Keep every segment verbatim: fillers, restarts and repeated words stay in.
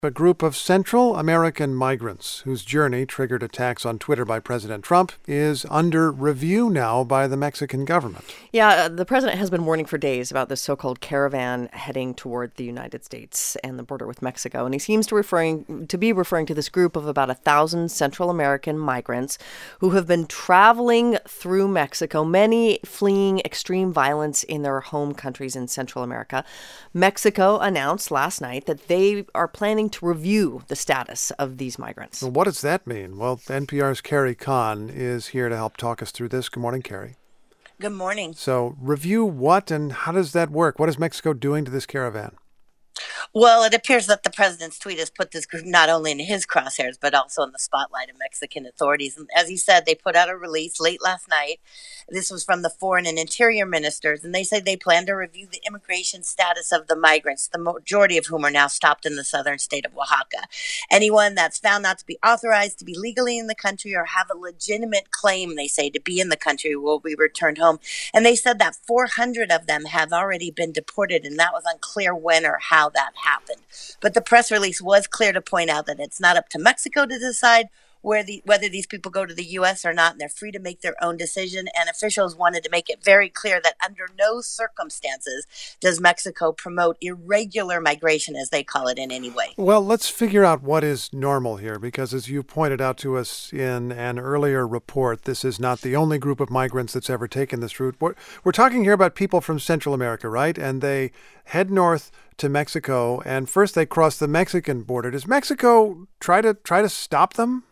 A group of Central American migrants whose journey triggered attacks on Twitter by President Trump is under review now by the Mexican government. Yeah, the president has been warning for days about this so-called caravan heading toward the United States and the border with Mexico. And he seems to referring to be referring to this group of about a thousand Central American migrants who have been traveling through Mexico, many fleeing extreme violence in their home countries in Central America. Mexico announced last night that they are planning to review the status of these migrants. Well, what does that mean? Well, N P R's Carrie Kahn is here to help talk us through this. Good morning, Carrie. Good morning. So, review what and how does that work? What is Mexico doing to this caravan? Well, it appears that the president's tweet has put this group not only in his crosshairs, but also in the spotlight of Mexican authorities. And as he said, they put out a release late last night. This was from the foreign and interior ministers, and they say they plan to review the immigration status of the migrants, the majority of whom are now stopped in the southern state of Oaxaca. Anyone that's found not to be authorized to be legally in the country or have a legitimate claim, they say, to be in the country will be returned home. And they said that four hundred of them have already been deported, and that was unclear when or how that happened. But the press release was clear to point out that it's not up to Mexico to decide where the whether these people go to the U S or not, and they're free to make their own decision. And officials wanted to make it very clear that under no circumstances does Mexico promote irregular migration, as they call it, in any way. Well, let's figure out what is normal here, because as you pointed out to us in an earlier report, this is not the only group of migrants that's ever taken this route. We're, we're talking here about people from Central America, right? And they head north to Mexico, and first they cross the Mexican border. Does Mexico try to try to stop them?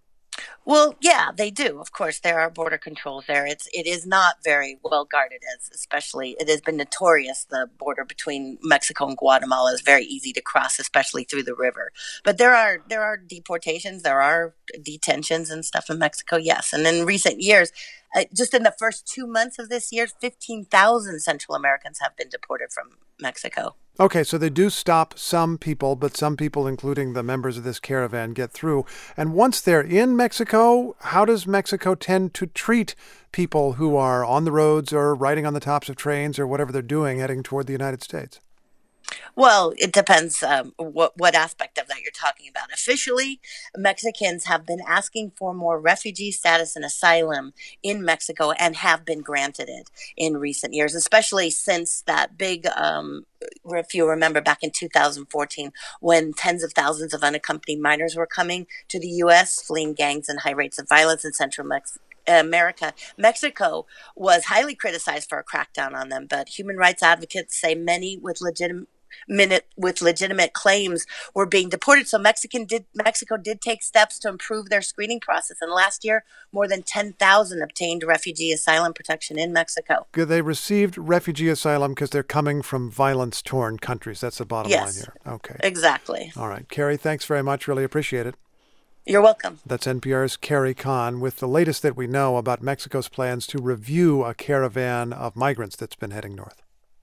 Well, yeah, they do. Of course, there are border controls there. It's it is not very well guarded, as especially it has been notorious. The border between Mexico and Guatemala is very easy to cross, especially through the river. But there are there are deportations, there are detentions and stuff in Mexico. Yes, and in recent years, uh, just in the first two months of this year, fifteen thousand Central Americans have been deported from Mexico. Okay, so they do stop some people, but some people, including the members of this caravan, get through. And once they're in Mexico, how does Mexico tend to treat people who are on the roads or riding on the tops of trains or whatever they're doing heading toward the United States? Well, it depends um, what what aspect of that you're talking about. Officially, Mexicans have been asking for more refugee status and asylum in Mexico and have been granted it in recent years, especially since that big, um, if you remember back in two thousand fourteen, when tens of thousands of unaccompanied minors were coming to the U S, fleeing gangs and high rates of violence in Central Mexico. America. Mexico was highly criticized for a crackdown on them, but human rights advocates say many with legitimate minute with legitimate claims were being deported. So Mexican did Mexico did take steps to improve their screening process. And last year, more than ten thousand obtained refugee asylum protection in Mexico. They received refugee asylum because they're coming from violence-torn countries. That's the bottom yes, line here. Okay. Exactly. All right. Carrie, thanks very much. Really appreciate it. You're welcome. That's N P R's Carrie Kahn with the latest that we know about Mexico's plans to review a caravan of migrants that's been heading north.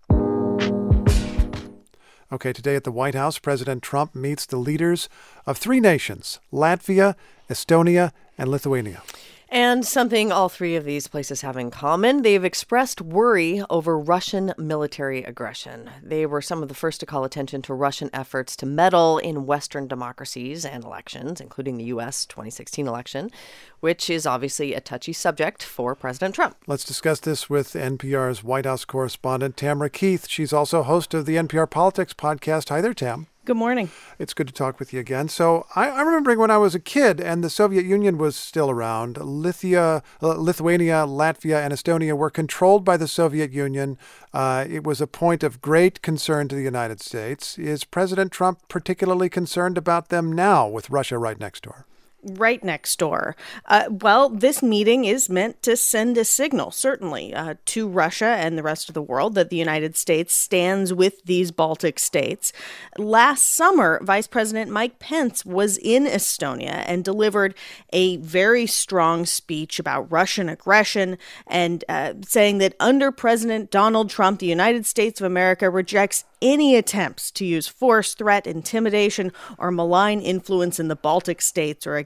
Okay, today at the White House, President Trump meets the leaders of three nations, Latvia, Estonia, and Lithuania. And something all three of these places have in common, they've expressed worry over Russian military aggression. They were some of the first to call attention to Russian efforts to meddle in Western democracies and elections, including the U S twenty sixteen election, which is obviously a touchy subject for President Trump. Let's discuss this with N P R's White House correspondent, Tamara Keith. She's also host of the N P R Politics podcast. Hi there, Tam. Good morning. It's good to talk with you again. So I, I'm remembering when I was a kid and the Soviet Union was still around, Lithia, uh, Lithuania, Latvia, and Estonia were controlled by the Soviet Union. Uh, it was a point of great concern to the United States. Is President Trump particularly concerned about them now with Russia right next door? Right next door. Uh, well, this meeting is meant to send a signal, certainly, uh, to Russia and the rest of the world that the United States stands with these Baltic states. Last summer, Vice President Mike Pence was in Estonia and delivered a very strong speech about Russian aggression and uh, saying that under President Donald Trump, the United States of America rejects any attempts to use force, threat, intimidation, or malign influence in the Baltic states or against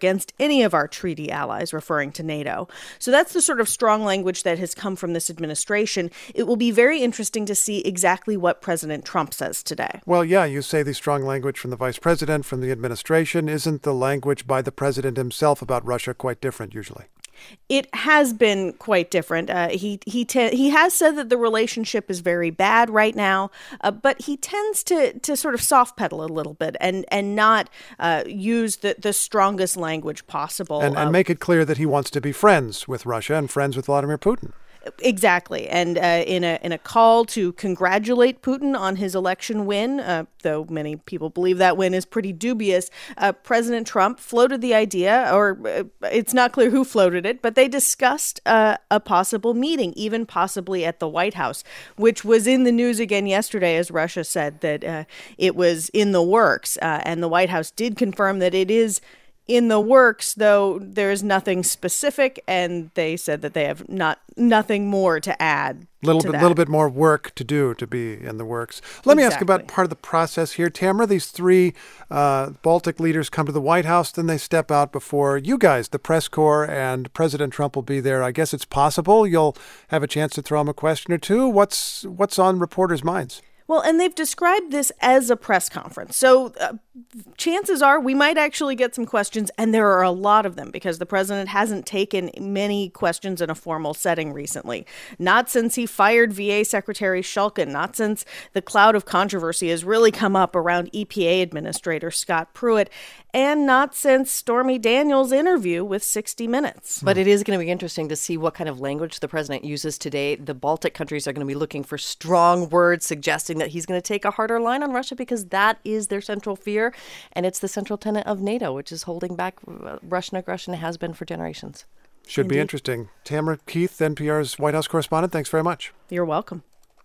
against any of our treaty allies, referring to NATO. So that's the sort of strong language that has come from this administration. It will be very interesting to see exactly what President Trump says today. Well, yeah, you say the strong language from the vice president, from the administration. Isn't the language by the president himself about Russia quite different usually? It has been quite different. Uh, he he te- he has said that the relationship is very bad right now, uh, but he tends to to sort of soft pedal a little bit and and not uh, use the, the strongest language possible. And, and uh, make it clear that he wants to be friends with Russia and friends with Vladimir Putin. Exactly. And uh, in a in a call to congratulate Putin on his election win, uh, though many people believe that win is pretty dubious, uh, President Trump floated the idea, or uh, it's not clear who floated it, but they discussed uh, a possible meeting, even possibly at the White House, which was in the news again yesterday as Russia said that uh, it was in the works. Uh, and the White House did confirm that it is in the works, though there is nothing specific, and they said that they have not nothing more to add. Little to bit, that. little bit more work to do to be in the works. Let me ask Exactly. about part of the process here, Tamara. These three uh, Baltic leaders come to the White House, then they step out before you guys, the press corps, and President Trump will be there. I guess it's possible you'll have a chance to throw him a question or two. What's what's on reporters' minds? Well, and they've described this as a press conference. So uh, chances are we might actually get some questions, and there are a lot of them because the president hasn't taken many questions in a formal setting recently. Not since he fired V A Secretary Shulkin, not since the cloud of controversy has really come up around E P A Administrator Scott Pruitt, and not since Stormy Daniels' interview with sixty minutes. But it is going to be interesting to see what kind of language the president uses today. The Baltic countries are going to be looking for strong words suggesting that he's going to take a harder line on Russia because that is their central fear. And it's the central tenet of NATO, which is holding back Russian aggression, has been for generations. Should Indeed. be interesting. Tamara Keith, N P R's White House correspondent, thanks very much. You're welcome.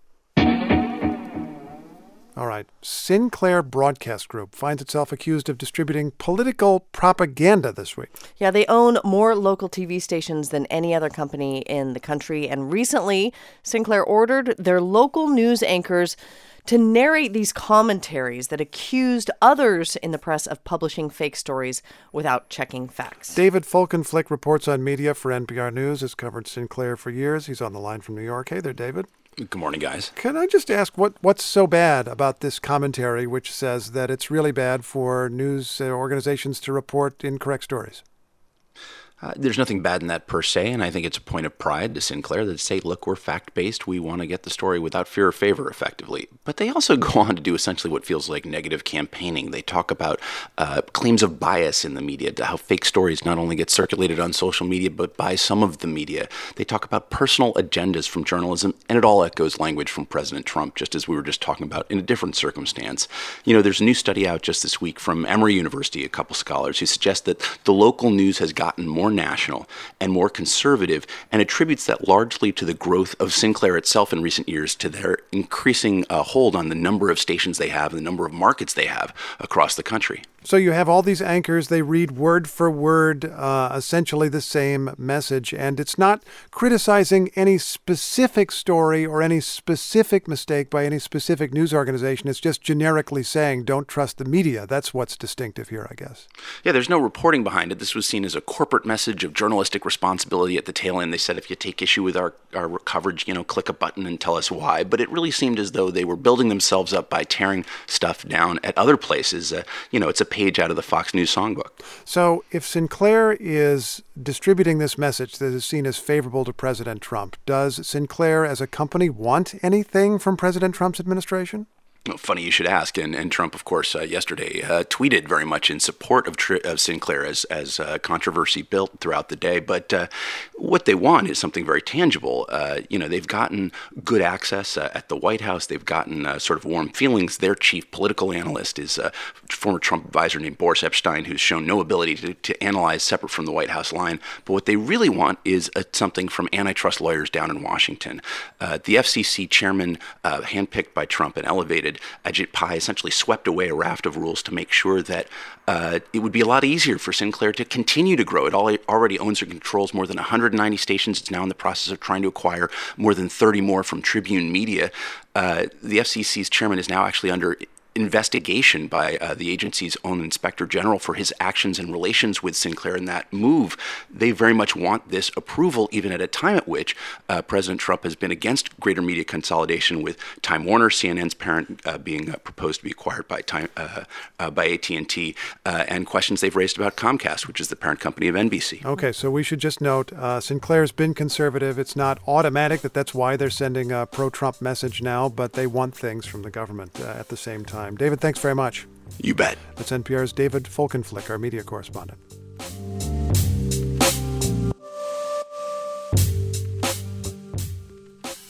All right. Sinclair Broadcast Group finds itself accused of distributing political propaganda this week. Yeah, they own more local T V stations than any other company in the country. And recently, Sinclair ordered their local news anchors to narrate these commentaries that accused others in the press of publishing fake stories without checking facts. David Folkenflik reports on media for N P R News, has covered Sinclair for years. He's on the line from New York. Hey there, David. Good morning, guys. Can I just ask what, what's so bad about this commentary which says that it's really bad for news organizations to report incorrect stories? Uh, there's nothing bad in that per se, and I think it's a point of pride to Sinclair that say, look, we're fact-based. We want to get the story without fear or favor effectively. But they also go on to do essentially what feels like negative campaigning. They talk about uh, claims of bias in the media, how fake stories not only get circulated on social media, but by some of the media. They talk about personal agendas from journalism, and it all echoes language from President Trump, just as we were just talking about in a different circumstance. You know, there's a new study out just this week from Emory University, a couple scholars, who suggest that the local news has gotten more national and more conservative, and attributes that largely to the growth of Sinclair itself in recent years, to their increasing uh, hold on the number of stations they have and the number of markets they have across the country. So you have all these anchors, they read word for word, uh, essentially the same message, and it's not criticizing any specific story or any specific mistake by any specific news organization. It's just generically saying, don't trust the media. That's what's distinctive here, I guess. Yeah, there's no reporting behind it. This was seen as a corporate message of journalistic responsibility at the tail end. They said, if you take issue with our, our coverage, you know, click a button and tell us why. But it really seemed as though they were building themselves up by tearing stuff down at other places. Uh, you know, it's a page out of the Fox News songbook. So if Sinclair is distributing this message that is seen as favorable to President Trump, does Sinclair as a company want anything from President Trump's administration? Well, funny you should ask. And, and Trump, of course, uh, yesterday uh, tweeted very much in support of, tri- of Sinclair as, as uh, controversy built throughout the day. But uh, what they want is something very tangible. Uh, you know, they've gotten good access uh, at the White House. They've gotten uh, sort of warm feelings. Their chief political analyst is a former Trump advisor named Boris Epshteyn, who's shown no ability to, to analyze separate from the White House line. But what they really want is uh, something from antitrust lawyers down in Washington. Uh, the F C C chairman, uh, handpicked by Trump and elevated, Ajit Pai, essentially swept away a raft of rules to make sure that uh, it would be a lot easier for Sinclair to continue to grow. It already owns or controls more than one hundred ninety stations. It's now in the process of trying to acquire more than thirty more from Tribune Media. Uh, the F C C's chairman is now actually under investigation by uh, the agency's own inspector general for his actions and relations with Sinclair in that move. They very much want this approval, even at a time at which uh, President Trump has been against greater media consolidation, with Time Warner, C N N's parent, uh, being uh, proposed to be acquired by Time uh, uh, by A T and T, uh, and questions they've raised about Comcast, which is the parent company of N B C. Okay, so we should just note uh, Sinclair's been conservative. It's not automatic that that's why they're sending a pro-Trump message now, but they want things from the government uh, at the same time. David, thanks very much. You bet. That's N P R's David Folkenflik, our media correspondent.